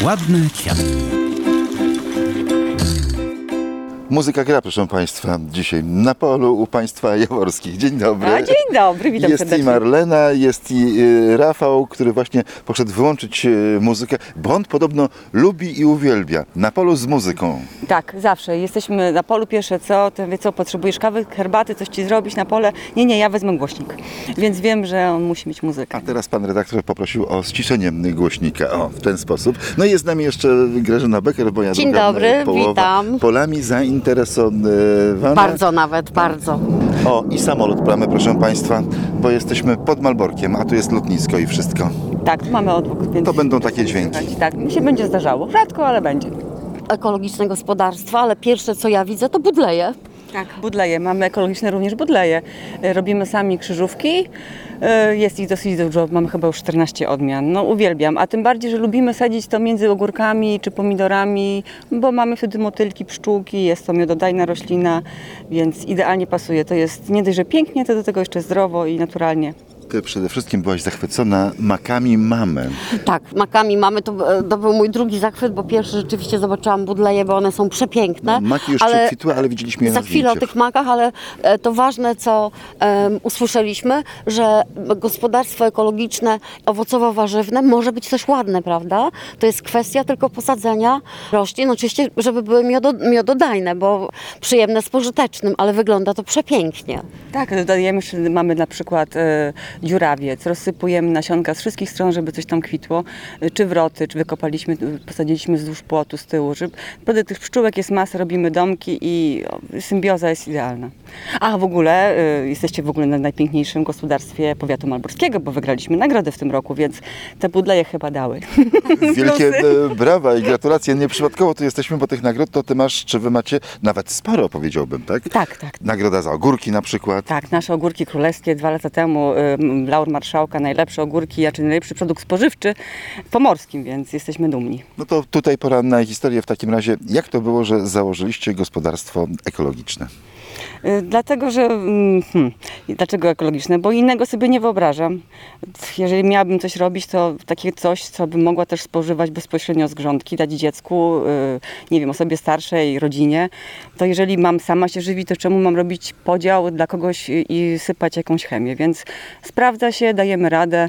Ładne kwiatki. Muzyka gra, proszę Państwa, dzisiaj na polu u Państwa Jaworskich. Dzień dobry. Dzień dobry, witam jest serdecznie. Jest i Marlena, jest i Rafał, który właśnie poszedł wyłączyć muzykę, bo on podobno lubi i uwielbia na polu z muzyką. Tak, zawsze. Jesteśmy na polu, pierwsze co, to wie co, potrzebujesz kawy, herbaty, coś Ci zrobić na pole? Nie, ja wezmę głośnik, więc wiem, że on musi mieć muzykę. A teraz pan redaktor poprosił o ściszenie głośnika, w ten sposób. No i jest z nami jeszcze Grażyna Becker, moja Dzień druga dobry, połowa, witam. polami zainteresowana. Bardzo nawet, bardzo. O, i samolot plamy, proszę Państwa, bo jesteśmy pod Malborkiem, a tu jest lotnisko i wszystko. Tak, tu mamy odwrót, więc... To będą takie dźwięki. Tak, mi się będzie zdarzało. Rzadko, ale będzie. Ekologiczne gospodarstwo, ale pierwsze co ja widzę to budleje. Tak, budleje. Mamy ekologiczne również budleje. Robimy sami krzyżówki. Jest ich dosyć dużo, mamy chyba już 14 odmian. No uwielbiam, a tym bardziej, że lubimy sadzić to między ogórkami czy pomidorami, bo mamy wtedy motylki, pszczółki, jest to miododajna roślina, więc idealnie pasuje. To jest nie dość, że pięknie, to do tego jeszcze zdrowo i naturalnie. Ty przede wszystkim byłaś zachwycona makami mamy. Tak, makami mamy, to był mój drugi zachwyt, bo pierwszy rzeczywiście zobaczyłam budleje, bo one są przepiękne. Maki już przekwitły, ale widzieliśmy je na za chwilę o zdjęciach. tych makach, ale to ważne, co usłyszeliśmy, że gospodarstwo ekologiczne, owocowo-warzywne może być też ładne, prawda? To jest kwestia tylko posadzenia roślin, oczywiście, żeby były miododajne, bo przyjemne z pożytecznym, ale wygląda to przepięknie. Tak, dodajemy, mamy na przykład dziurawiec, rozsypujemy nasionka z wszystkich stron, żeby coś tam kwitło, czy wroty, czy wykopaliśmy, posadziliśmy wzdłuż płotu z tyłu, żeby naprawdę tych pszczółek jest masa, robimy domki i symbioza jest idealna. A w ogóle jesteście w ogóle na najpiękniejszym gospodarstwie powiatu malborskiego, bo wygraliśmy nagrodę w tym roku, więc te budleje chyba dały. Wielkie brawa i gratulacje. Nieprzypadkowo tu jesteśmy, bo tych nagród to ty masz, czy wy macie nawet sporo, powiedziałbym, tak? Tak. Nagroda za ogórki na przykład. Tak, nasze ogórki królewskie 2 lata temu, laur marszałka, najlepsze ogórki, czy najlepszy produkt spożywczy pomorskim, więc jesteśmy dumni. No to tutaj pora na historię w takim razie. Jak to było, że założyliście gospodarstwo ekologiczne? Dlatego, że... Dlaczego ekologiczne? Bo innego sobie nie wyobrażam. Jeżeli miałabym coś robić, to takie coś, co bym mogła też spożywać bezpośrednio z grządki, dać dziecku, nie wiem, osobie starszej, rodzinie, to jeżeli mam sama się żywić, to czemu mam robić podział dla kogoś i sypać jakąś chemię? Więc sprawdza się, dajemy radę.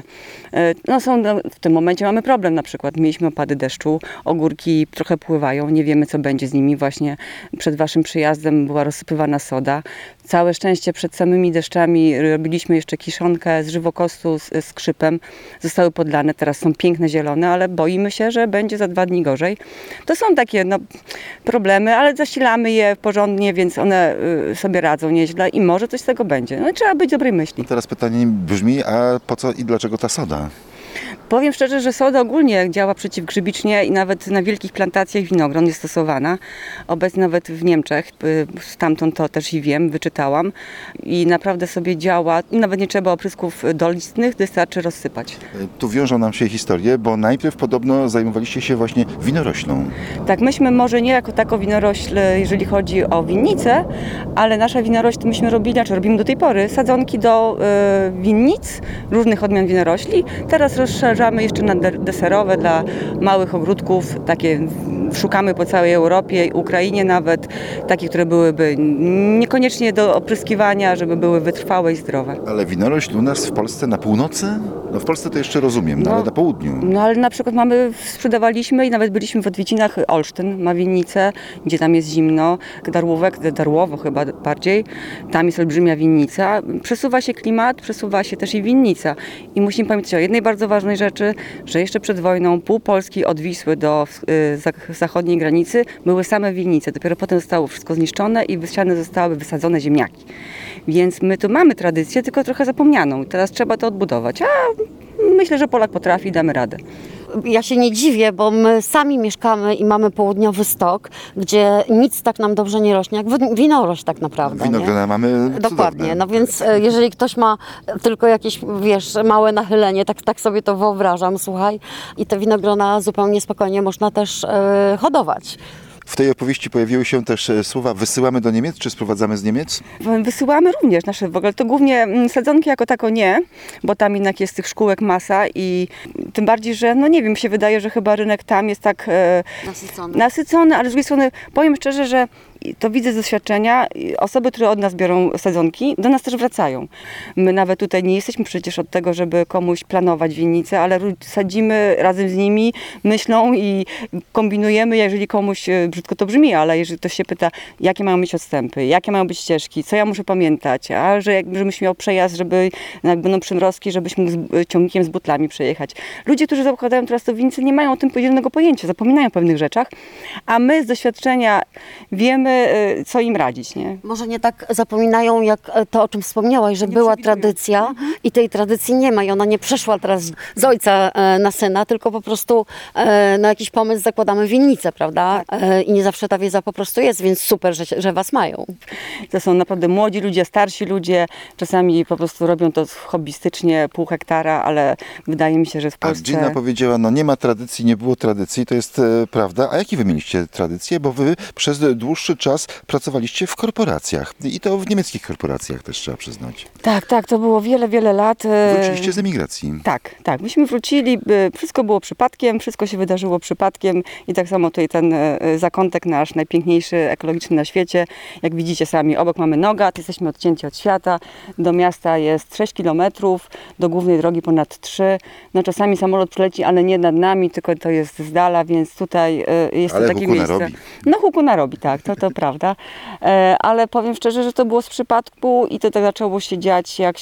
W tym momencie mamy problem na przykład. Mieliśmy opady deszczu, ogórki trochę pływają, nie wiemy co będzie z nimi. Właśnie przed waszym przyjazdem była rozsypywana soda. Całe szczęście przed samymi deszczami robiliśmy jeszcze kiszonkę z żywokostu z skrzypem. Zostały podlane, teraz są piękne, zielone, ale boimy się, że będzie za 2 dni gorzej. To są takie problemy, ale zasilamy je porządnie, więc one sobie radzą nieźle i może coś z tego będzie. No, trzeba być dobrej myśli. No teraz pytanie brzmi, a po co i dlaczego ta soda? Powiem szczerze, że soda ogólnie działa przeciwgrzybicznie i nawet na wielkich plantacjach winogron jest stosowana. Obecnie nawet w Niemczech, stamtąd to też i wiem, wyczytałam. I naprawdę sobie działa, nawet nie trzeba oprysków dolistnych, wystarczy rozsypać. Tu wiążą nam się historie, bo najpierw podobno zajmowaliście się właśnie winoroślą. Tak, myśmy może nie jako tako winorośl, jeżeli chodzi o winnicę, ale nasza winorośl to myśmy robimy do tej pory sadzonki do winnic, różnych odmian winorośli. Teraz rozszerzamy jeszcze na deserowe dla małych ogródków, takie szukamy po całej Europie, Ukrainie nawet, takie, które byłyby niekoniecznie do opryskiwania, żeby były wytrwałe i zdrowe. Ale winorośl u nas w Polsce na północy? No w Polsce to jeszcze rozumiem, ale na południu. No ale na przykład sprzedawaliśmy i nawet byliśmy w odwiedzinach. Olsztyn ma winnicę, gdzie tam jest zimno, Darłowo chyba bardziej, tam jest olbrzymia winnica. Przesuwa się klimat, przesuwa się też i winnica. I musimy pamiętać o jednej bardzo ważnej rzeczy, że jeszcze przed wojną pół Polski od Wisły do zachodniej granicy były same winnice. Dopiero potem zostało wszystko zniszczone i zostały wysadzone ziemniaki. Więc my tu mamy tradycję, tylko trochę zapomnianą. Teraz trzeba to odbudować. A myślę, że Polak potrafi, damy radę. Ja się nie dziwię, bo my sami mieszkamy i mamy południowy stok, gdzie nic tak nam dobrze nie rośnie, jak winorośl tak naprawdę. Winogrona mamy Dokładnie, cudowne. no więc jeżeli ktoś ma tylko jakieś, małe nachylenie, tak sobie to wyobrażam, słuchaj, i te winogrona zupełnie spokojnie można też hodować. W tej opowieści pojawiły się też słowa wysyłamy do Niemiec, czy sprowadzamy z Niemiec? Wysyłamy również nasze w ogóle. To głównie sadzonki jako tako nie, bo tam jednak jest tych szkółek masa i tym bardziej, że no nie wiem, się wydaje, że chyba rynek tam jest tak nasycony, ale z drugiej strony powiem szczerze, że to widzę z doświadczenia, osoby, które od nas biorą sadzonki, do nas też wracają. My nawet tutaj nie jesteśmy przecież od tego, żeby komuś planować winnicę, ale sadzimy razem z nimi, myślą i kombinujemy, jeżeli komuś, brzydko to brzmi, ale jeżeli ktoś się pyta, jakie mają być odstępy, jakie mają być ścieżki, co ja muszę pamiętać, a żebyś miał przejazd, żeby jak będą przymrozki, żebyś mógł ciągnikiem z butlami przejechać. Ludzie, którzy zakładają teraz to winnice, nie mają o tym podzielonego pojęcia, zapominają o pewnych rzeczach, a my z doświadczenia wiemy, co im radzić, nie? Może nie tak zapominają, jak to, o czym wspomniałaś, że była tradycja i tej tradycji nie ma i ona nie przeszła teraz z ojca na syna, tylko po prostu na jakiś pomysł zakładamy winnicę, prawda? I nie zawsze ta wiedza po prostu jest, więc super, że was mają. To są naprawdę młodzi ludzie, starsi ludzie, czasami po prostu robią to hobbystycznie, pół hektara, ale wydaje mi się, że w A Polsce... Gina powiedziała, no nie ma tradycji, nie było tradycji, to jest prawda. A jakie wy mieliście tradycje? Bo wy przez dłuższy czas pracowaliście w korporacjach i to w niemieckich korporacjach też trzeba przyznać. Tak, to było wiele, wiele lat. Wróciliście z emigracji. Tak. Myśmy wrócili, wszystko było przypadkiem, wszystko się wydarzyło przypadkiem i tak samo tutaj ten zakątek nasz, najpiękniejszy, ekologiczny na świecie. Jak widzicie sami, obok mamy Nogat, jesteśmy odcięci od świata, do miasta jest 6 kilometrów, do głównej drogi ponad 3. No czasami samolot przyleci, ale nie nad nami, tylko to jest z dala, więc tutaj jest Ale to takie huku miejsce. narobi. No huku narobi, tak, to prawda. Ale powiem szczerze, że to było z przypadku i to tak zaczęło się dziać, jak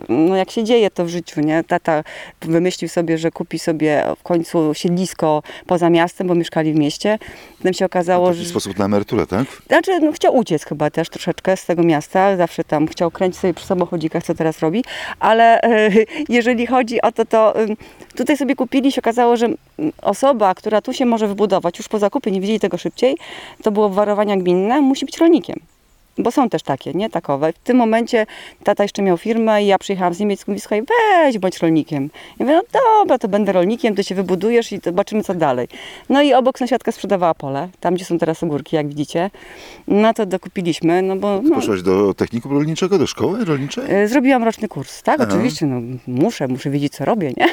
się dzieje to w życiu, nie? Tata wymyślił sobie, że kupi sobie w końcu siedlisko poza miastem, bo mieszkali w mieście. Potem się okazało, W taki sposób na emeryturę, tak? Znaczy, chciał uciec chyba też troszeczkę z tego miasta. Zawsze tam chciał kręcić sobie przy samochodzikach, co teraz robi. Ale jeżeli chodzi o to tutaj sobie kupili, się okazało, że osoba, która tu się może wybudować, już po zakupie, nie wiedzieli tego szybciej, to było obwarowania gminne, musi być rolnikiem. Bo są też takie, nie? Takowe. W tym momencie tata jeszcze miał firmę i ja przyjechałam z Niemiec i mówi, słuchaj, weź, bądź rolnikiem. Ja mówię, no dobra, to będę rolnikiem, ty się wybudujesz i zobaczymy, co dalej. No i obok sąsiadka sprzedawała pole, tam gdzie są teraz ogórki, jak widzicie. No to dokupiliśmy, no bo... No, Poszłaś do technikum rolniczego, do szkoły rolniczej? zrobiłam roczny kurs, tak? Aha. Oczywiście, no muszę wiedzieć, co robię, nie?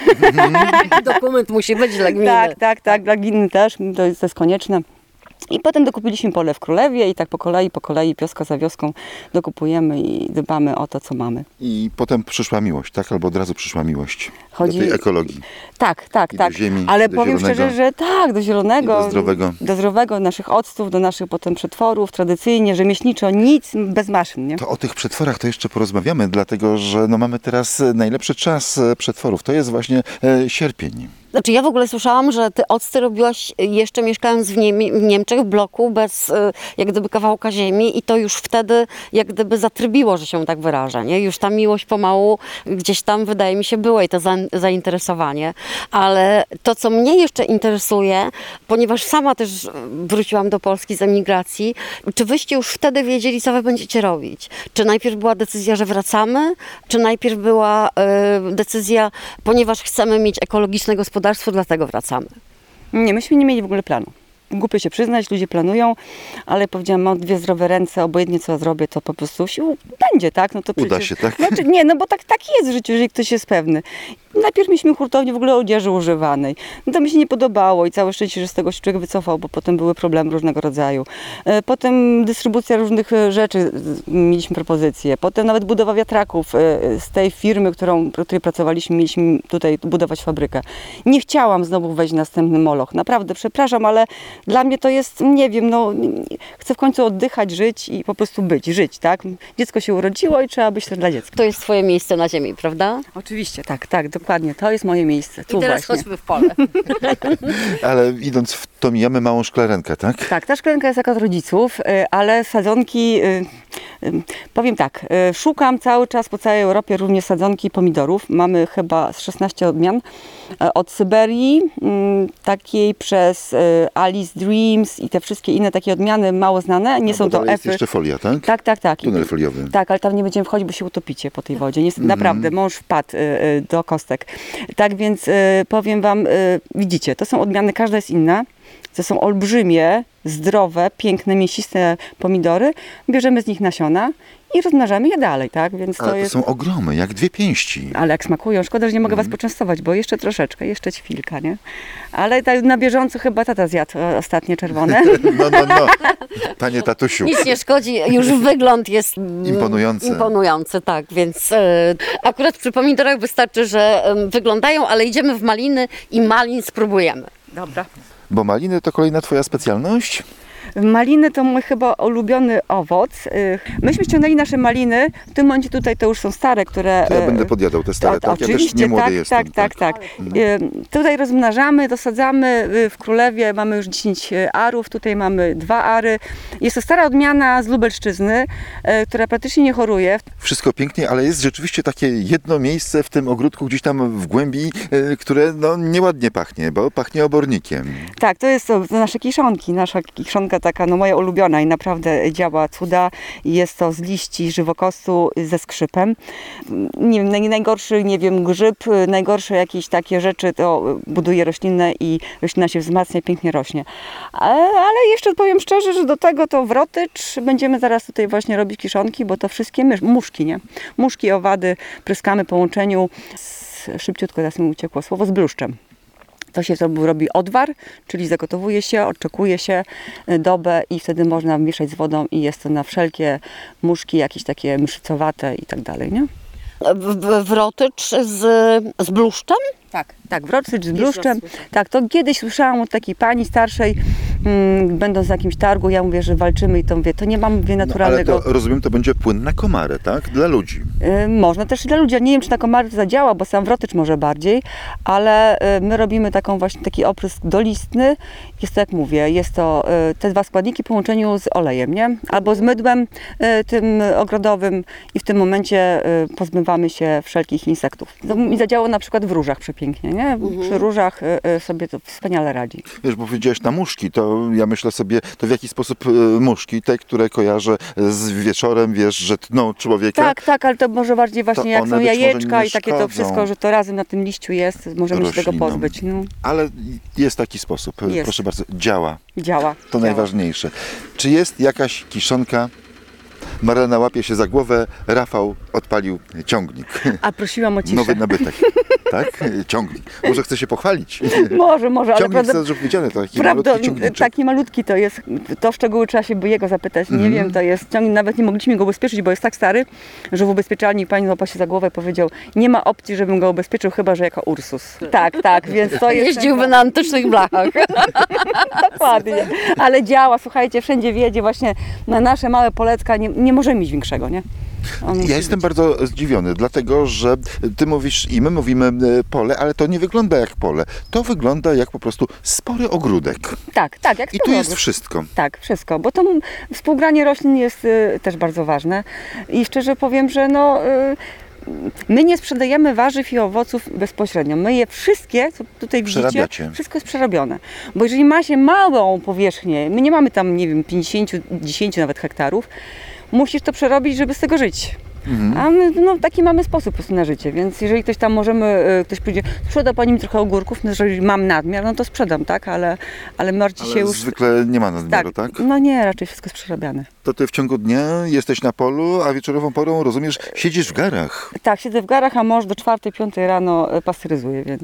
Dokument musi być dla gminy. Tak, dla gminy też, to jest konieczne. I potem dokupiliśmy pole w Królewie i tak po kolei, wioska za wioską dokupujemy i dbamy o to, co mamy. I potem przyszła miłość, tak? Albo od razu przyszła miłość Chodzi- do tej ekologii. Tak. I do ziemi, Ale do powiem zielonego. szczerze, że tak, do zielonego. I do zdrowego. Do zdrowego, naszych octów, do naszych potem przetworów, tradycyjnie, rzemieślniczo, nic bez maszyn, nie? To o tych przetworach to jeszcze porozmawiamy, dlatego że no, mamy teraz najlepszy czas przetworów. To jest właśnie sierpień. Znaczy ja w ogóle słyszałam, że ty octy robiłaś jeszcze mieszkając w Niemczech, w bloku, bez jak gdyby kawałka ziemi i to już wtedy jak gdyby zatrybiło, że się tak wyraża, nie? Już ta miłość pomału gdzieś tam, wydaje mi się, była i to zainteresowanie. Ale to, co mnie jeszcze interesuje, ponieważ sama też wróciłam do Polski z emigracji, czy wyście już wtedy wiedzieli, co wy będziecie robić? Czy najpierw była decyzja, że wracamy? Czy najpierw była decyzja, ponieważ chcemy mieć ekologiczne gospodarstwo, dlatego wracamy? Nie, myśmy nie mieli w ogóle planu. Głupio się przyznać, ludzie planują, ale powiedziałam, mam dwie zdrowe ręce, obojętnie co zrobię, to po prostu się będzie, tak? No to Uda przecież, się, tak? Znaczy, nie, no bo tak jest w życiu, jeżeli ktoś jest pewny. Najpierw mieliśmy hurtownię w ogóle odzieży używanej. No to mi się nie podobało i całe szczęście, że z tego się człowiek wycofał, bo potem były problemy różnego rodzaju. Potem dystrybucja różnych rzeczy, mieliśmy propozycje. Potem nawet budowa wiatraków z tej firmy, której pracowaliśmy, mieliśmy tutaj budować fabrykę. Nie chciałam znowu wejść w następny moloch. Naprawdę, przepraszam, ale dla mnie to jest, nie wiem, no chcę w końcu oddychać, żyć i po prostu żyć, tak? Dziecko się urodziło i trzeba być też dla dziecka. To jest twoje miejsce na ziemi, prawda? Oczywiście, tak, dokładnie. To jest moje miejsce. Tu I teraz właśnie. chodźmy w pole. Ale idąc w to mijamy małą szklarenkę, tak? Tak, ta szklanka jest jak od rodziców, ale sadzonki, powiem tak, szukam cały czas po całej Europie również sadzonki pomidorów. Mamy chyba 16 odmian. Od Syberii, takiej przez Alice Dreams i te wszystkie inne takie odmiany mało znane. Nie Bo są to dalej jest Efy. jeszcze folia, tak? Tak. Tunel foliowy. Tak, ale tam nie będziemy wchodzić, bo się utopicie po tej wodzie. Niestety, naprawdę, mąż wpadł do kostek. Tak więc powiem wam, widzicie, to są odmiany, każda jest inna. to są olbrzymie, zdrowe, piękne, mięsiste pomidory, bierzemy z nich nasiona i rozmnażamy je dalej, tak? Więc Ale to to jest... są ogromy, jak 2 pięści. Ale jak smakują, szkoda, że nie mogę was poczęstować, bo jeszcze troszeczkę, jeszcze ćwilka, nie? Ale tak na bieżąco chyba tata zjadł ostatnie czerwone. No. Panie tatusiu. Nic nie szkodzi, już wygląd jest Imponujący. imponujący, tak, więc akurat przy pomidorach wystarczy, że wyglądają, ale idziemy w maliny i malin spróbujemy. Dobra. Bo maliny to kolejna twoja specjalność? Maliny to mój chyba ulubiony owoc. Myśmy ściągnęli nasze maliny, w tym momencie tutaj to już są stare, które... To ja będę podjadał te stare, tak? Ja też Oczywiście, nie młody tak, jestem. tak. Tutaj rozmnażamy, dosadzamy w Królewie, mamy już 10 arów, tutaj mamy 2 ary. Jest to stara odmiana z Lubelszczyzny, która praktycznie nie choruje. Wszystko pięknie, ale jest rzeczywiście takie jedno miejsce w tym ogródku gdzieś tam w głębi, które no nieładnie pachnie, bo pachnie obornikiem. Tak, to jest to nasze kiszonki. Nasza kiszonka taka, no moja ulubiona i naprawdę działa cuda. Jest to z liści żywokostu ze skrzypem. Nie wiem, najgorszy, nie wiem, grzyb, najgorsze jakieś takie rzeczy to buduje roślinę i roślina się wzmacnia, pięknie rośnie. Ale jeszcze powiem szczerze, że do tego to wrotycz będziemy zaraz tutaj właśnie robić kiszonki, bo to wszystkie muszki, nie? Muszki, owady pryskamy po łączeniu szybciutko, teraz mi uciekło słowo, z bluszczem. To się robi odwar, czyli zagotowuje się, odczekuje się dobę i wtedy można mieszać z wodą i jest to na wszelkie muszki, jakieś takie mszycowate i tak dalej, nie? Wrotycz z bluszczem? Tak, wrotycz z bluszczem. Tak, to kiedyś słyszałam od takiej pani starszej, będąc na jakimś targu, ja mówię, że walczymy i to mówię, to nie mam naturalnego... Ale to rozumiem, to będzie płyn na komary, tak? Dla ludzi. Można też i dla ludzi. Nie wiem, czy na komary to zadziała, bo sam wrotycz może bardziej, ale my robimy taki oprysk dolistny. Jest to, jak mówię, jest to te 2 składniki w połączeniu z olejem, nie? Albo z mydłem tym ogrodowym i w tym momencie pozbywamy się wszelkich insektów. To mi zadziałało na przykład w różach przepięknie, nie? Przy różach sobie to wspaniale radzi. Wiesz, bo powiedziałeś na muszki, to ja myślę sobie, to w jaki sposób muszki, te, które kojarzę z wieczorem, wiesz, że tną człowieka. Tak, ale to może bardziej właśnie To jak one są być może jajeczka nie i takie to szkodzą wszystko, że to razem na tym liściu jest, możemy się tego roślinom. pozbyć. No, Ale jest taki sposób, Jest. proszę bardzo, działa. działa. To działa. najważniejsze. Czy jest jakaś kiszonka? Marlena łapie się za głowę, Rafał odpalił ciągnik. A prosiłam o ciszę. Nowy nabytek. Tak? Ciągnik. Może chce się pochwalić. Może, ale Ciągnik, prawda, chcę, żeby wiedziane, to taki prawda, malutki ciągniczek. taki malutki to jest, to w szczegóły trzeba się by jego zapytać, nie wiem, to jest ciągnik, nawet nie mogliśmy go ubezpieczyć, bo jest tak stary, że w ubezpieczalni pani złapał się za głowę i powiedział, nie ma opcji, żebym go ubezpieczył, chyba że jako Ursus. Tak, więc to jest... Jeździłby na antycznych blachach. Dokładnie, ale działa, słuchajcie, wszędzie wiedzie, właśnie na nasze małe polecka nie możemy mieć większego, nie? On musi Ja jestem być. bardzo zdziwiony, dlatego że ty mówisz i my mówimy pole, ale to nie wygląda jak pole. To wygląda jak po prostu spory ogródek. Tak, jak I tu jest ogród. wszystko. Tak, wszystko, bo to współgranie roślin jest też bardzo ważne i szczerze powiem, że my nie sprzedajemy warzyw i owoców bezpośrednio. My je wszystkie, co tutaj widzicie, Przerabiacie. wszystko jest przerobione. Bo jeżeli ma się małą powierzchnię, my nie mamy tam, nie wiem, 50, 10 nawet hektarów, musisz to przerobić, żeby z tego żyć. A my taki mamy sposób po prostu na życie, więc jeżeli ktoś tam ktoś pójdzie, sprzeda pani mi trochę ogórków, no jeżeli mam nadmiar, no to sprzedam, tak, ale martwi się Ale już... zwykle nie ma nadmiaru, tak? No nie, raczej wszystko jest przerabiane. To ty w ciągu dnia jesteś na polu, a wieczorową porą, rozumiesz, siedzisz w garach. Tak, siedzę w garach, a mąż do 4-5 rano pasteryzuje, więc...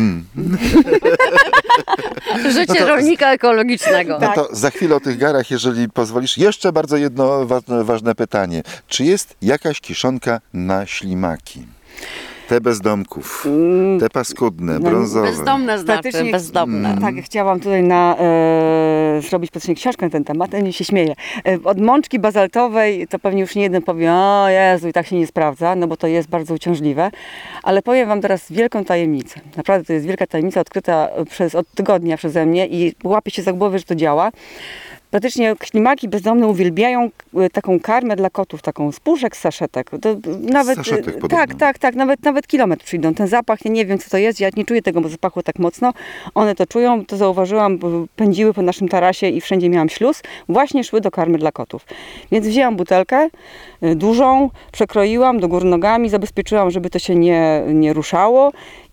Życie rolnika ekologicznego. No to za chwilę o tych garach, jeżeli pozwolisz. Jeszcze bardzo jedno ważne pytanie. Czy jest jakaś kiszonka na ślimaki? Te bez domków, te paskudne, brązowe. Bezdomne znaczy, Praktycznie- bezdomne. Tak, chciałam tutaj zrobić praktycznie książkę na ten temat, nie się śmieję. Od mączki bazaltowej to pewnie już nie jeden powie, o Jezu, i tak się nie sprawdza, no bo to jest bardzo uciążliwe. Ale powiem wam teraz wielką tajemnicę. Naprawdę to jest wielka tajemnica odkryta od tygodnia przeze mnie i łapię się za głowę, że to działa. Praktycznie ślimaki bezdomne uwielbiają taką karmę dla kotów, taką z puszek, z saszetek. To nawet, saszetek podobno. tak, nawet kilometr przyjdą. Ten zapach, ja nie wiem co to jest, ja nie czuję tego zapachu tak mocno. One to czują, to zauważyłam, bo pędziły po naszym tarasie i wszędzie miałam śluz. Właśnie szły do karmy dla kotów. Więc wzięłam butelkę dużą, przekroiłam do góry nogami, zabezpieczyłam, żeby to się nie ruszało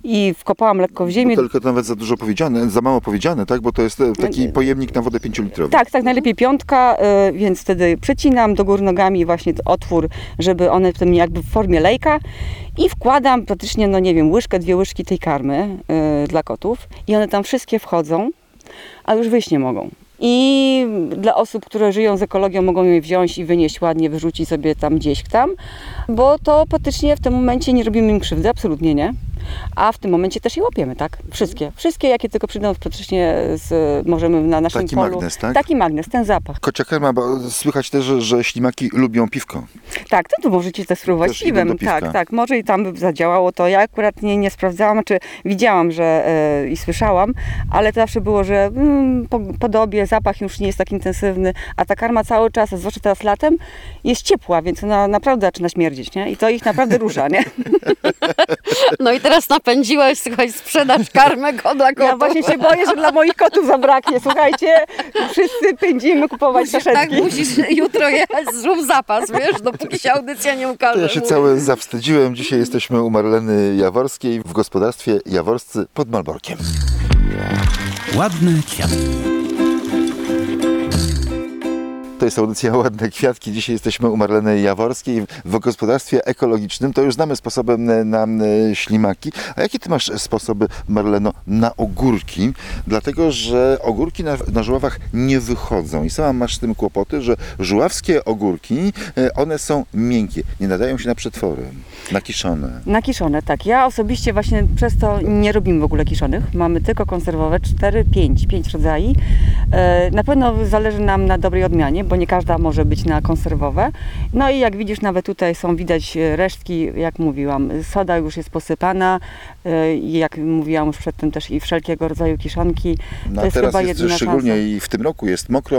i wkopałam lekko w ziemię. Butelka to nawet za dużo powiedziane, za mało powiedziane, tak? Bo to jest taki pojemnik na wodę 5-litrowy. Tak, najlepiej 5, więc wtedy przecinam do góry nogami właśnie otwór, żeby one potem jakby w formie lejka i wkładam praktycznie, no nie wiem, łyżkę, 2 łyżki tej karmy dla kotów i one tam wszystkie wchodzą, a już wyjść nie mogą. I dla osób, które żyją z ekologią, mogą je wziąć i wynieść ładnie, wyrzucić sobie tam gdzieś tam, bo to praktycznie w tym momencie nie robimy im krzywdy, absolutnie nie. A w tym momencie też je łapiemy, tak? Wszystkie jakie tylko przyjdą, praktycznie możemy na naszym Taki polu. magnes, tak? Taki magnes, ten zapach. Kocia karma, bo słychać też, że ślimaki lubią piwko. Tak, to możecie też spróbować Też idą do piwem. piwka. Tak, może i tam by zadziałało to. Ja akurat nie sprawdzałam, czy widziałam, że i słyszałam, ale to zawsze było, że po dobie zapach już nie jest tak intensywny, a ta karma cały czas, a zwłaszcza teraz latem, jest ciepła, więc ona naprawdę zaczyna śmierdzieć, nie? I to ich naprawdę rusza, nie? No i teraz napędziłeś, słuchaj, sprzedaż karmy dla kotów. Ja właśnie się boję, że dla moich kotów zabraknie. Słuchajcie, wszyscy pędzimy kupować Tak, saszetki. musisz jutro jechać, zrób zapas, wiesz, dopóki się audycja nie ukaże. To ja się cały zawstydziłem. Dzisiaj jesteśmy u Marleny Jaworskiej w gospodarstwie Jaworscy pod Malborkiem. Ładne kwiatki. To jest audycja Ładne Kwiatki. Dzisiaj jesteśmy u Marleny Jaworskiej w gospodarstwie ekologicznym. To już znamy sposoby na ślimaki. A jakie ty masz sposoby, Marleno, na ogórki? Dlatego, że ogórki na żuławach nie wychodzą. I sama masz z tym kłopoty, że żuławskie ogórki, one są miękkie. Nie nadają się na przetwory, na kiszone. Na kiszone, tak. Ja osobiście właśnie przez to nie robimy w ogóle kiszonych. Mamy tylko konserwowe, 5 rodzajów. Na pewno zależy nam na dobrej odmianie, bo nie każda może być na konserwowe. No i jak widzisz, nawet tutaj widać resztki, jak mówiłam, soda już jest posypana i jak mówiłam już przedtem też i wszelkiego rodzaju kiszonki. No To jest teraz chyba jest jedyna szczególnie szansa. i w tym roku jest mokro.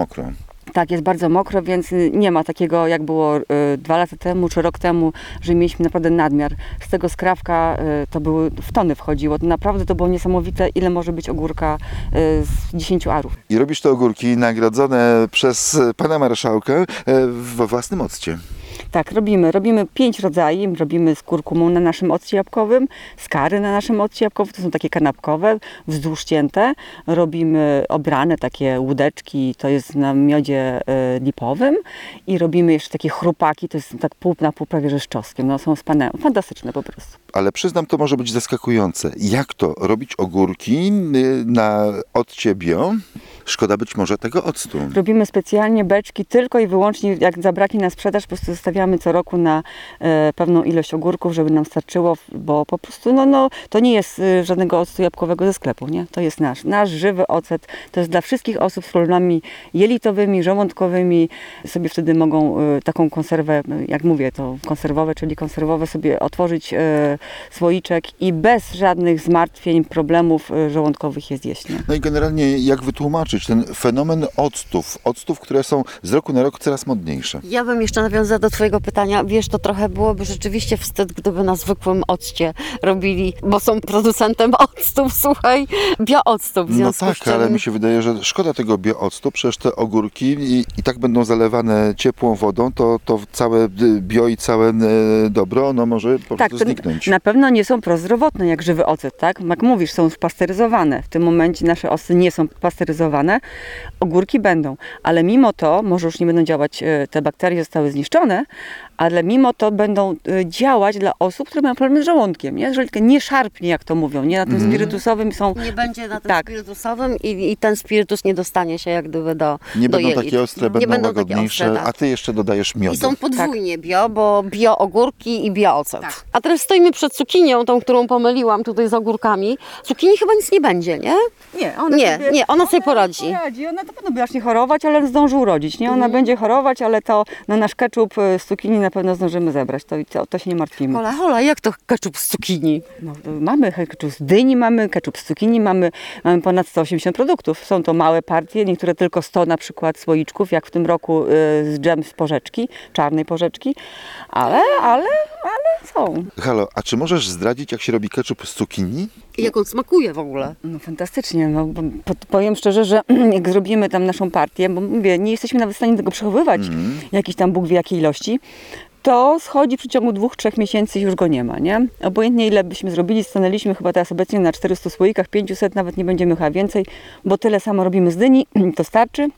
Tak, jest bardzo mokro, więc nie ma takiego, jak było 2 lata temu czy rok temu, że mieliśmy naprawdę nadmiar. Z tego skrawka to były w tony wchodziło. Naprawdę to było niesamowite, ile może być ogórka z 10 arów. I robisz te ogórki nagrodzone przez pana marszałka we własnym occie. Tak, robimy 5 rodzajów. Robimy z kurkumą na naszym occie jabłkowym, z curry na naszym occie jabłkowym, to są takie kanapkowe, wzdłuż cięte. Robimy obrane takie łódeczki, to jest na miodzie lipowym. I robimy jeszcze takie chrupaki, to jest tak pół na pół prawie że z czosnkiem. No, są fantastyczne po prostu. Ale przyznam, to może być zaskakujące. Jak to robić ogórki na occie bio? Szkoda być może tego octu. Robimy specjalnie beczki tylko i wyłącznie, jak zabraknie na sprzedaż, po prostu zostawiamy co roku na pewną ilość ogórków, żeby nam starczyło, bo po prostu to nie jest żadnego octu jabłkowego ze sklepu, nie? To jest nasz żywy ocet. To jest dla wszystkich osób z problemami jelitowymi, żołądkowymi. Sobie wtedy mogą taką konserwę, jak mówię, to konserwowe, czyli konserwowe sobie otworzyć słoiczek i bez żadnych zmartwień, problemów żołądkowych je zjeść, nie? No i generalnie jak wytłumaczyć ten fenomen octów, które są z roku na rok coraz modniejsze? Ja bym jeszcze nawiązała do twojego pytania. Wiesz, to trochę byłoby rzeczywiście wstyd, gdyby na zwykłym occie robili, bo są producentem octów, słuchaj, biooctów. w No związku tak, z czym... ale mi się wydaje, że szkoda tego biooctu, przecież te ogórki i tak będą zalewane ciepłą wodą, to całe bio i całe dobro, ono może po prostu to zniknąć. na pewno nie są prozdrowotne jak żywy ocet, tak? Jak mówisz, są pasteryzowane. W tym momencie nasze octy nie są pasteryzowane. Ogórki będą, ale mimo to, może już nie będą działać, te bakterie zostały zniszczone, ale mimo to będą działać dla osób, które mają problemy z żołądkiem, nie? Jeżeli nie szarpnie, jak to mówią, nie? Na tym spirytusowym są... Nie będzie na tym Tak. spirytusowym i ten spirytus nie dostanie się jak gdyby do Nie do będą jelit. takie ostre, Nie będą takie łagodniejsze, ostre, tak. a ty jeszcze dodajesz miodu. I są podwójnie bio, bo bio ogórki i bio ocet. A teraz stoimy przed cukinią, tą, którą pomyliłam tutaj z ogórkami. Cukinii chyba nic nie będzie, nie? Ona sobie poradzi. Ona to pewno by aż nie chorować, ale zdąży urodzić, nie? Ona będzie chorować, ale to nasz keczup z cukinii na pewno zdążymy zebrać, to się nie martwimy. Hola, jak to keczup z cukinii? No, mamy keczup z dyni, mamy keczup z cukinii, mamy ponad 180 produktów. Są to małe partie, niektóre tylko 100 na przykład słoiczków, jak w tym roku z dżem z porzeczki, czarnej porzeczki, ale są. Halo, a czy możesz zdradzić, jak się robi ketchup z cukinii? I jak on smakuje w ogóle? No fantastycznie, powiem szczerze, że jak zrobimy tam naszą partię, bo mówię, nie jesteśmy nawet w stanie tego przechowywać, jakiś tam Bóg wie jakiej ilości, to schodzi w przeciągu 2-3 miesięcy, już go nie ma, nie? Obojętnie ile byśmy zrobili, stanęliśmy chyba teraz obecnie na 400 słoikach, 500 nawet nie będziemy chyba więcej, bo tyle samo robimy z dyni, to starczy.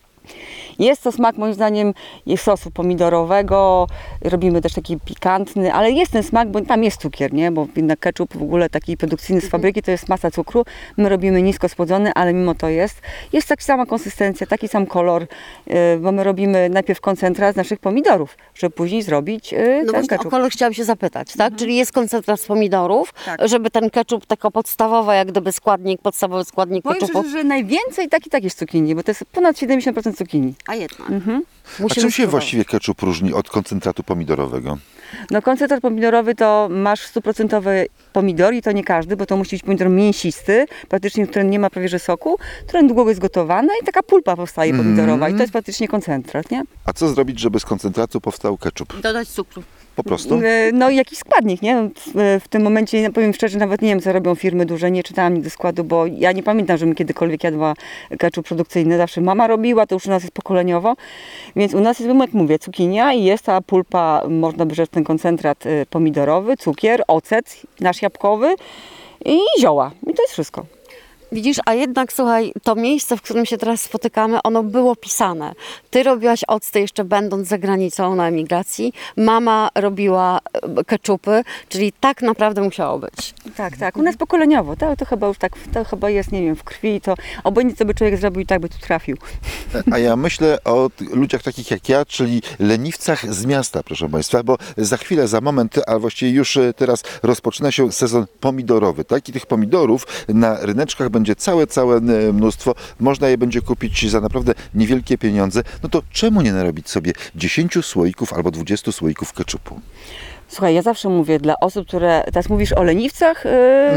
Jest to smak, moim zdaniem, jest sosu pomidorowego, robimy też taki pikantny, ale jest ten smak, bo tam jest cukier, nie? Bo jednak ketchup w ogóle taki produkcyjny z fabryki to jest masa cukru. My robimy nisko słodzony, ale mimo to jest taka sama konsystencja, taki sam kolor, bo my robimy najpierw koncentrat z naszych pomidorów, żeby później zrobić No ten właśnie ketchup. o kolor chciałam się zapytać, tak? Czyli jest koncentrat z pomidorów, Tak. żeby ten ketchup, taka podstawowa jak gdyby podstawowy składnik Powiem ketchupu. szczerze, że najwięcej tak jest cukinii, bo to jest ponad 70% cukinii. A jednak. A Musimy czym się spróbować. właściwie ketchup różni od koncentratu pomidorowego? No koncentrat pomidorowy to masz 100% pomidor i to nie każdy, bo to musi być pomidor mięsisty, praktycznie, który nie ma prawie że soku, który długo jest gotowany i taka pulpa powstaje pomidorowa i to jest praktycznie koncentrat, nie? A co zrobić, żeby z koncentratu powstał ketchup? Dodać cukru. Po prostu? No i jakiś składnik, nie? W tym momencie, powiem szczerze, nawet nie wiem, co robią firmy duże, nie czytałam nigdy składu, bo ja nie pamiętam, żebym kiedykolwiek jadła ketchup produkcyjny. Zawsze mama robiła, to już u nas jest pokoleniowo. Więc u nas jest, jak mówię, cukinia i jest ta pulpa, można by rzec, ten koncentrat pomidorowy, cukier, ocet nasz jabłkowy i zioła. I to jest wszystko. Widzisz, a jednak słuchaj, to miejsce, w którym się teraz spotykamy, ono było pisane. Ty robiłaś octy jeszcze będąc za granicą na emigracji. Mama robiła ketchupy, czyli tak naprawdę musiało być. Tak. U nas pokoleniowo. To chyba już tak, to chyba jest, nie wiem, w krwi. To obojętnie co by człowiek zrobił i tak by tu trafił. A ja myślę o ludziach takich jak ja, czyli leniwcach z miasta, proszę Państwa, bo za chwilę, za moment, a właściwie już teraz rozpoczyna się sezon pomidorowy, tak? I tych pomidorów na ryneczkach będzie całe mnóstwo. Można je będzie kupić za naprawdę niewielkie pieniądze. No to czemu nie narobić sobie 10 słoików albo 20 słoików ketchupu? Słuchaj, ja zawsze mówię dla osób, które, teraz mówisz o leniwcach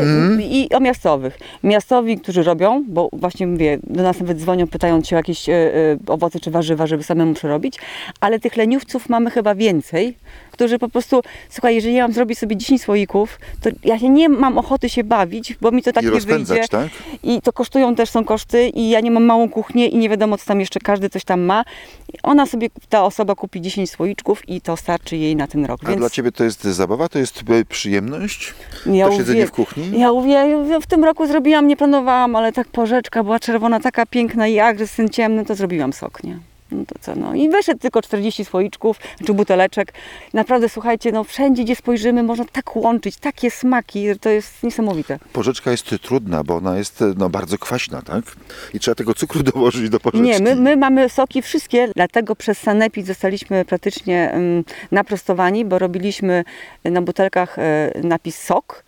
i o miastowych. Miastowi, którzy robią, bo właśnie mówię, do nas nawet dzwonią, pytając się o jakieś owoce czy warzywa, żeby samemu przerobić, ale tych leniwców mamy chyba więcej, którzy po prostu, słuchaj, jeżeli ja mam zrobić sobie 10 słoików, to ja się nie mam ochoty się bawić, bo mi to tak I nie rozpędzać, wyjdzie. tak? I to kosztują też, są koszty i ja nie mam małą kuchnię i nie wiadomo, co tam jeszcze każdy coś tam ma. Ona sobie, ta osoba kupi 10 słoiczków i to starczy jej na ten rok. A dla Ciebie to jest zabawa, to jest przyjemność? Ja To siedzenie w kuchni? Ja w tym roku zrobiłam, nie planowałam, ale tak porzeczka była czerwona, taka piękna i agres syn ciemny, to zrobiłam sok, nie? No to co, no. I wyszedł tylko 40 słoiczków, czy buteleczek. Naprawdę, słuchajcie, no wszędzie, gdzie spojrzymy, można tak łączyć, takie smaki, to jest niesamowite. Porzeczka jest trudna, bo ona jest bardzo kwaśna, tak? I trzeba tego cukru dołożyć do porzeczki. Nie, my mamy soki wszystkie, dlatego przez Sanepid zostaliśmy praktycznie naprostowani, bo robiliśmy na butelkach napis sok,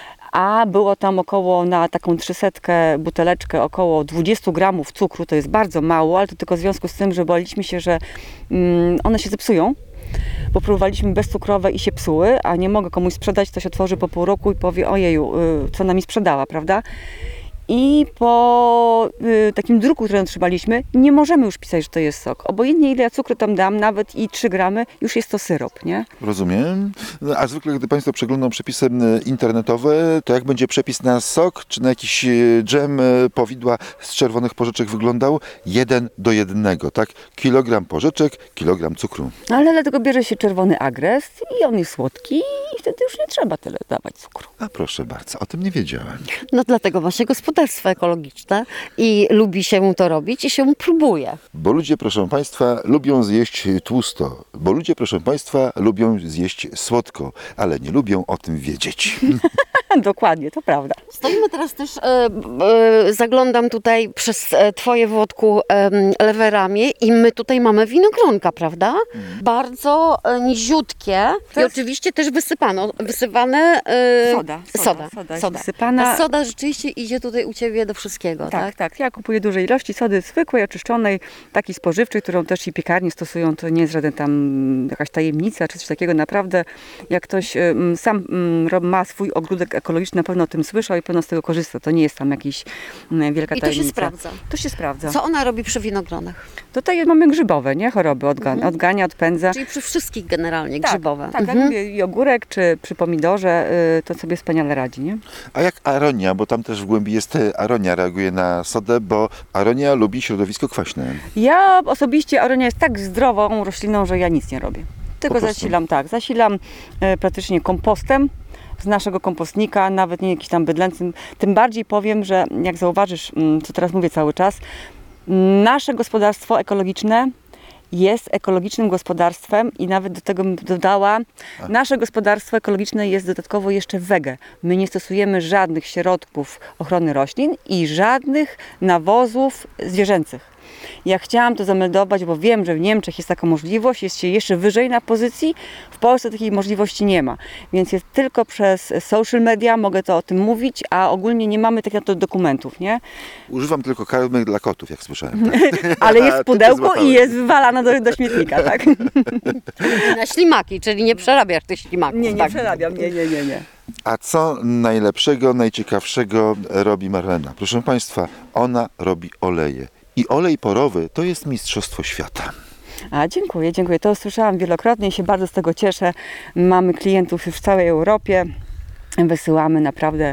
a było tam około, na taką 300 buteleczkę, około 20 gramów cukru, to jest bardzo mało, ale to tylko w związku z tym, że baliśmy się, że one się zepsują, bo próbowaliśmy bezcukrowe i się psuły, a nie mogę komuś sprzedać, to się otworzy po pół roku i powie, ojeju, co nam mi sprzedała, prawda? I po takim druku, który otrzymaliśmy, nie możemy już pisać, że to jest sok. Obojętnie ile ja cukru tam dam, nawet i 3 gramy, już jest to syrop, nie? Rozumiem. No, a zwykle, gdy Państwo przeglądają przepisy internetowe, to jak będzie przepis na sok, czy na jakiś dżem powidła z czerwonych porzeczek wyglądał? 1:1, tak? Kilogram porzeczek, kilogram cukru. No, ale dlatego bierze się czerwony agres i on jest słodki i wtedy już nie trzeba tyle dawać cukru. A proszę bardzo, o tym nie wiedziałem. No dlatego właśnie gospodarstwo ekologiczne i lubi się to robić i się próbuje. Bo ludzie, proszę Państwa, lubią zjeść tłusto. Bo ludzie, proszę Państwa, lubią zjeść słodko, ale nie lubią o tym wiedzieć. Dokładnie, to prawda. Stoimy teraz też, zaglądam tutaj przez Twoje, Włodku, lewe ramię i my tutaj mamy winogronka, prawda? Bardzo niziutkie i oczywiście też wysypane Soda jest wysypana. A soda rzeczywiście idzie tutaj u Ciebie do wszystkiego, tak? Tak. Ja kupuję duże ilości sody zwykłej, oczyszczonej, takiej spożywczej, którą też i piekarnie stosują. To nie jest żaden tam jakaś tajemnica czy coś takiego. Naprawdę, jak ktoś sam ma swój ogródek ekologiczny, na pewno o tym słyszał i pewno z tego korzysta. To nie jest tam jakiś wielka I tajemnica. to się sprawdza. To się sprawdza. Co ona robi przy winogronach? Tutaj mamy grzybowe, nie? Choroby odgania, odpędza. Czyli przy wszystkich generalnie grzybowe. Tak, jak mówię, i ogórek, czy przy pomidorze, to sobie wspaniale radzi, nie? A jak aronia, bo tam też w głębi jest aronia, reaguje na sodę, bo aronia lubi środowisko kwaśne. Ja osobiście aronia jest tak zdrową rośliną, że ja nic nie robię. Tylko Po prostu. zasilam praktycznie kompostem z naszego kompostnika, nawet nie jakiś tam bydlęcym. Tym bardziej powiem, że jak zauważysz, co teraz mówię cały czas, nasze gospodarstwo ekologiczne jest ekologicznym gospodarstwem i nawet do tego bym dodała, nasze gospodarstwo ekologiczne jest dodatkowo jeszcze wege. My nie stosujemy żadnych środków ochrony roślin i żadnych nawozów zwierzęcych. Ja chciałam to zameldować, bo wiem, że w Niemczech jest taka możliwość, jest się jeszcze wyżej na pozycji, w Polsce takiej możliwości nie ma. Więc jest tylko przez social media mogę to o tym mówić, a ogólnie nie mamy takich na to dokumentów, nie? Używam tylko karmy dla kotów, jak słyszałem. Tak? Ale jest w Ty pudełku złapałeś. i jest wywalana do śmietnika, tak? Na ślimaki, czyli nie przerabiasz tych ślimaków. Nie tak. przerabiam, nie. A co najlepszego, najciekawszego robi Marlena? Proszę Państwa, ona robi oleje. I olej porowy to jest mistrzostwo świata. A dziękuję. To słyszałam wielokrotnie i się bardzo z tego cieszę. Mamy klientów już w całej Europie. Wysyłamy naprawdę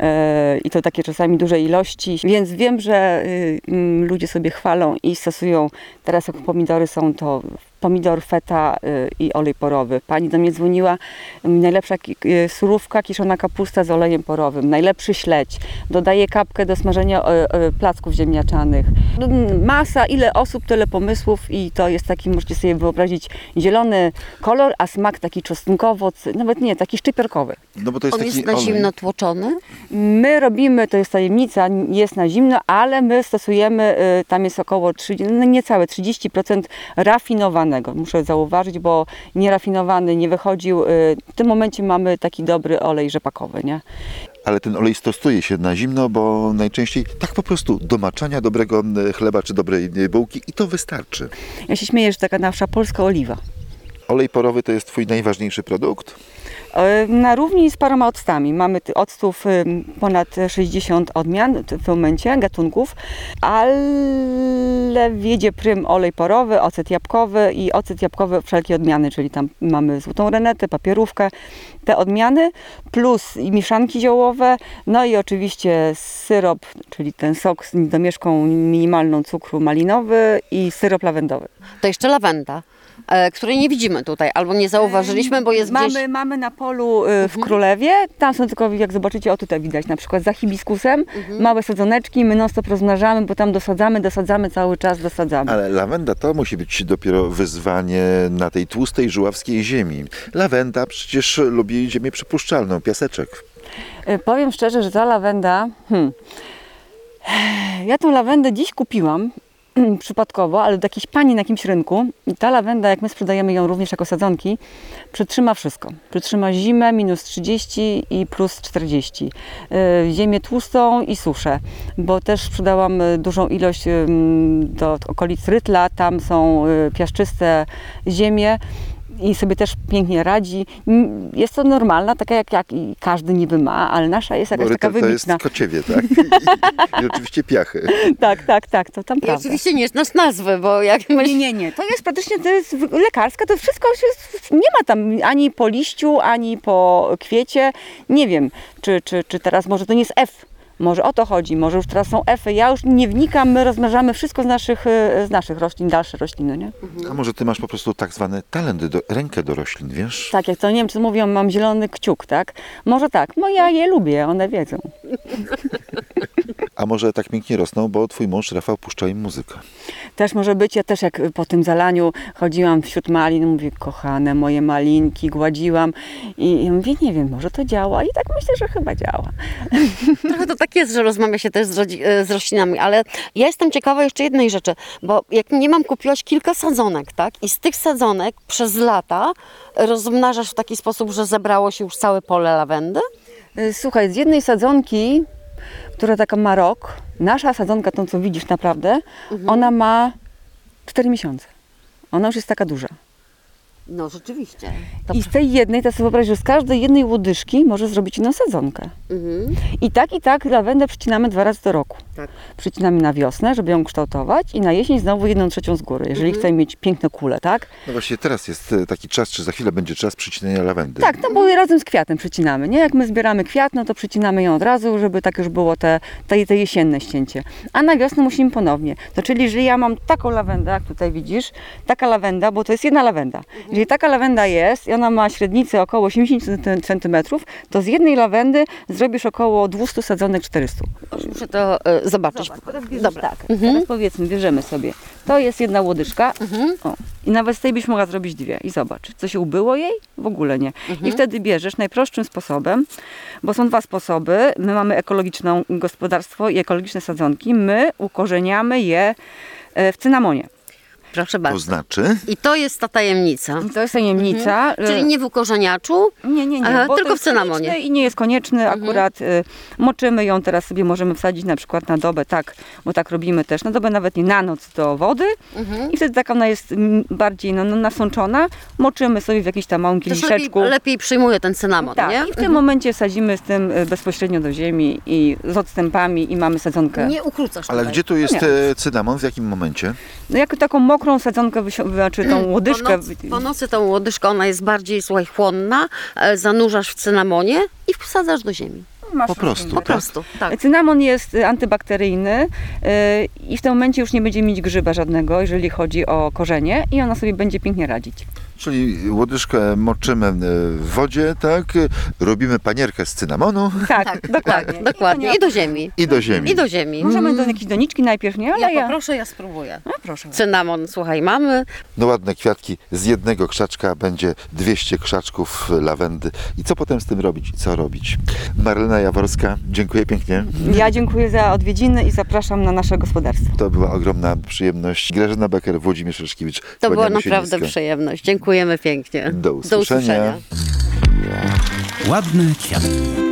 i to takie czasami duże ilości, więc wiem, że ludzie sobie chwalą i stosują, teraz jak pomidory są, to pomidor, feta i olej porowy. Pani do mnie dzwoniła, najlepsza surówka, kiszona kapusta z olejem porowym, najlepszy śledź, dodaję kapkę do smażenia placków ziemniaczanych. Masa, ile osób, tyle pomysłów i to jest taki, możecie sobie wyobrazić, zielony kolor, a smak taki czosnkowo, nawet nie, taki szczypiorkowy. No bo to jest On taki jest na olej. zimno tłoczony? My robimy, to jest tajemnica, jest na zimno, ale my stosujemy, tam jest około niecałe 30% rafinowanego. Muszę zauważyć, bo nierafinowany nie wychodził. W tym momencie mamy taki dobry olej rzepakowy, nie? Ale ten olej stosuje się na zimno, bo najczęściej tak po prostu do maczania dobrego chleba czy dobrej bułki i to wystarczy. Ja się śmieję, że taka nasza polska oliwa. Olej porowy to jest Twój najważniejszy produkt? Na równi z paroma octami. Mamy octów ponad 60 odmian w tym momencie, gatunków, ale wiedzie prym olej porowy, ocet jabłkowy i ocet jabłkowy wszelkie odmiany, czyli tam mamy złotą renetę, papierówkę, te odmiany, plus i mieszanki ziołowe, no i oczywiście syrop, czyli ten sok z domieszką minimalną cukru malinowy i syrop lawendowy. To jeszcze lawenda, której nie widzimy tutaj, albo nie zauważyliśmy, bo jest gdzieś... Mamy na polu w Królewie, tam są tylko, jak zobaczycie, o tutaj widać na przykład za hibiskusem, małe sadzoneczki, my non stop rozmnażamy, bo tam dosadzamy, cały czas dosadzamy. Ale lawenda to musi być dopiero wyzwanie na tej tłustej, żuławskiej ziemi. Lawenda przecież lubi ziemię przypuszczalną, piaseczek. Powiem szczerze, że ta lawenda, ja tą lawendę dziś kupiłam, przypadkowo, ale do jakiejś pani na jakimś rynku. I ta lawenda, jak my sprzedajemy ją również jako sadzonki, przetrzyma wszystko. Przetrzyma zimę, minus 30 i plus 40. Ziemię tłustą i suszę, bo też sprzedałam dużą ilość do okolic Rytla. Tam są piaszczyste ziemie i sobie też pięknie radzi. Jest to normalna, taka jak i każdy niby ma, ale nasza jest jakaś taka Rytel to wybitna. jest kociewie, tak? I oczywiście piachy. Tak, to tam I prawda. oczywiście nie znasz nazwy, bo jak myślisz... Nie. To jest praktycznie, to jest lekarska, to wszystko jest, nie ma tam ani po liściu, ani po kwiecie. Nie wiem, czy teraz może to nie jest F. Może o to chodzi, może już teraz są F-y. Ja już nie wnikam, my rozmnażamy wszystko z naszych roślin, dalsze rośliny, nie? A może ty masz po prostu tak zwany talent, rękę do roślin, wiesz? Tak, jak to Niemcy mówią, mam zielony kciuk, tak? Może tak, no ja je lubię, one wiedzą. A może tak pięknie rosną, bo twój mąż Rafał puszcza im muzykę. Też może być, ja też jak po tym zalaniu chodziłam wśród malin, mówię, kochane moje malinki, gładziłam i mówię, nie wiem, może to działa i tak myślę, że chyba działa. Trochę to tak jest, że rozmawia się też z roślinami, ale ja jestem ciekawa jeszcze jednej rzeczy, bo jak nie mam, kupiłaś kilka sadzonek, tak? I z tych sadzonek przez lata rozmnażasz w taki sposób, że zebrało się już całe pole lawendy? Słuchaj, z jednej sadzonki, która taka ma rok, nasza sadzonka, tą co widzisz naprawdę, ona ma 4 miesiące. Ona już jest taka duża. No rzeczywiście. I z tej jednej, to sobie wyobraź, że z każdej jednej łodyżki może zrobić jedną sadzonkę. I tak lawendę przycinamy 2 razy do roku. Tak. Przycinamy na wiosnę, żeby ją kształtować i na jesień znowu 1/3 z góry, jeżeli chcemy mieć piękne kule, tak? No właśnie teraz jest taki czas, czy za chwilę będzie czas przycinania lawendy. Tak, no bo razem z kwiatem przycinamy, nie? Jak my zbieramy kwiat, no to przycinamy ją od razu, żeby tak już było te jesienne ścięcie. A na wiosnę musimy ponownie. To czyli, że ja mam taką lawendę, jak tutaj widzisz, taka lawenda, bo to jest jedna lawenda. Jeżeli taka lawenda jest i ona ma średnicę około 80 cm, to z jednej lawendy zrobisz około 200 sadzonek 400. Muszę to zobaczyć. Teraz bierzesz Dobra. tak. Teraz powiedzmy, bierzemy sobie. To jest jedna łodyżka. O. I nawet z tej byś mogła zrobić dwie. I zobacz, co się ubyło jej? W ogóle nie. I wtedy bierzesz najprostszym sposobem, bo są dwa sposoby. My mamy ekologiczne gospodarstwo i ekologiczne sadzonki. My ukorzeniamy je w cynamonie. Proszę bardzo. To znaczy? I to jest ta tajemnica. To jest tajemnica. Czyli nie w ukorzeniaczu, Nie, Aha, bo tylko to w cynamonie. konieczne i nie jest konieczny. Akurat moczymy ją, teraz sobie możemy wsadzić na przykład na dobę, tak, bo tak robimy też, na dobę nawet nie na noc do wody i wtedy tak ona jest bardziej nasączona. Moczymy sobie w jakimś tam małym też kieliszeczku. lepiej przyjmuje ten cynamon, Tak, nie? i w tym momencie sadzimy z tym bezpośrednio do ziemi i z odstępami i mamy sadzonkę. Nie ukrócasz Ale tutaj. gdzie tu jest Nie. cynamon? W jakim momencie? No jako taką mokrą sadzonkę, znaczy tą łodyżkę. Po nocy tą łodyżkę, ona jest bardziej, słuchaj, chłonna, zanurzasz w cynamonie i wsadzasz do ziemi. Masz Po prostu, roślinkę. Po prostu, tak. Cynamon jest antybakteryjny i w tym momencie już nie będzie mieć grzyba żadnego, jeżeli chodzi o korzenie i ona sobie będzie pięknie radzić. Czyli łodyżkę moczymy w wodzie, tak? Robimy panierkę z cynamonu Tak, dokładnie. Tak, dokładnie. I do ziemi. i do ziemi. I do ziemi. Możemy do jakiejś doniczki najpierw, nie? Ale Ja poproszę, ja spróbuję. No, proszę. Cynamon, słuchaj, mamy. No ładne kwiatki. Z jednego krzaczka będzie 200 krzaczków lawendy. I co potem z tym robić? Co robić? Marlena Jaworska, dziękuję pięknie. Ja dziękuję za odwiedziny i zapraszam na nasze gospodarstwo. To była ogromna przyjemność. Grażyna Becker, Włodzimierz Ryszkiewicz. To była Kłaniamy się naprawdę nisko. przyjemność. Dziękujemy pięknie. Do usłyszenia. Ładne kwiatki.